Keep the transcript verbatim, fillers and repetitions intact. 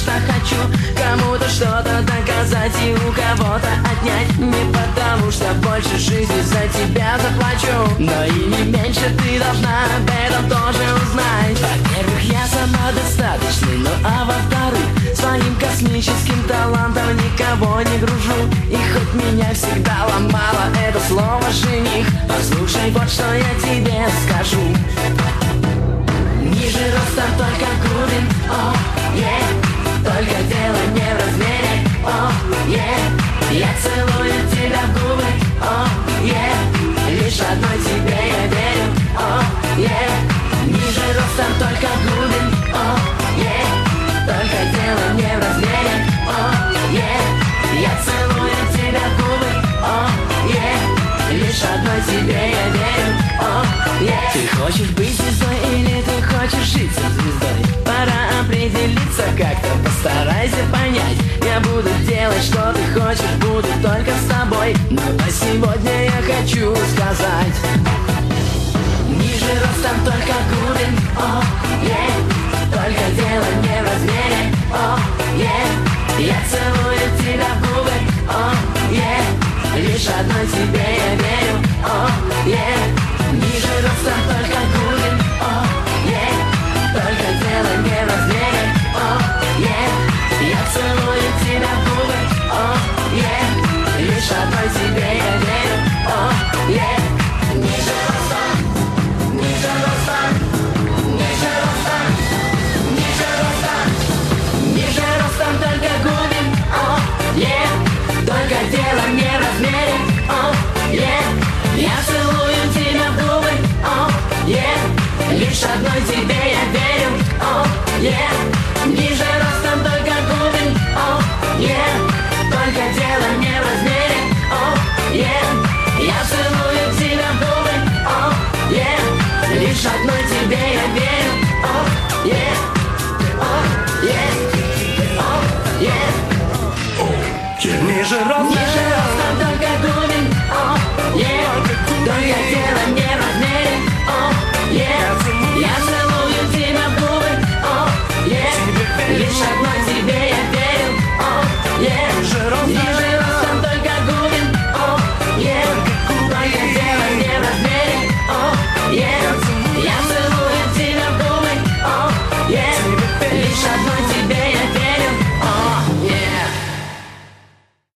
что хочу кому-то что-то доказать и у кого-то отнять. Не потому что больше жизни за тебя заплачу, но и не меньше ты должна об этом тоже узнать. Во-первых, я самодостаточный, ну а во-вторых, своим космическим талантом никого не гружу. И хоть меня всегда ломало это слово «жених», послушай, вот что я тебе скажу. Ниже ростом только губин, о, е, только дело не в размере, о, е, я целую тебя в губы, о, е, лишь одной тебе я верю, о, е, ниже ростом только губин, о, е, только дело не в размере, о, е, я целую тебя в губы, о, е, лишь одной тебе я верю, о, е. Ты хочешь быть звездой или ты хочешь жить со звездой? Пора определиться как-то, постарайся понять. Я буду делать, что ты хочешь, буду только с тобой. Ну а сегодня я хочу сказать: ниже ростом только губин, о, е, только дело не в размере, о, е, я целую тебя в губы, о, е, лишь одной тебе я верю, о, е, ниже ростом только губин, о, е, только дело не в размере, о, е, я целую тебя в губы, о, е, лишь одной тебе я верю, о, е, ниже ростом, ниже ростом, ниже ростом, ниже ростом, ниже ростом только губин, о, е, только дело не в размере, о, е, я целую тебя в губы, о, е, лишь одной тебе я верю, о, е, ниже ростом только губин, о, е, только дело не в размере, о, е, я целую тебя в губы, о, е, лишь одной тебе я верю, о, е, о, е, о, е, ниже ростом.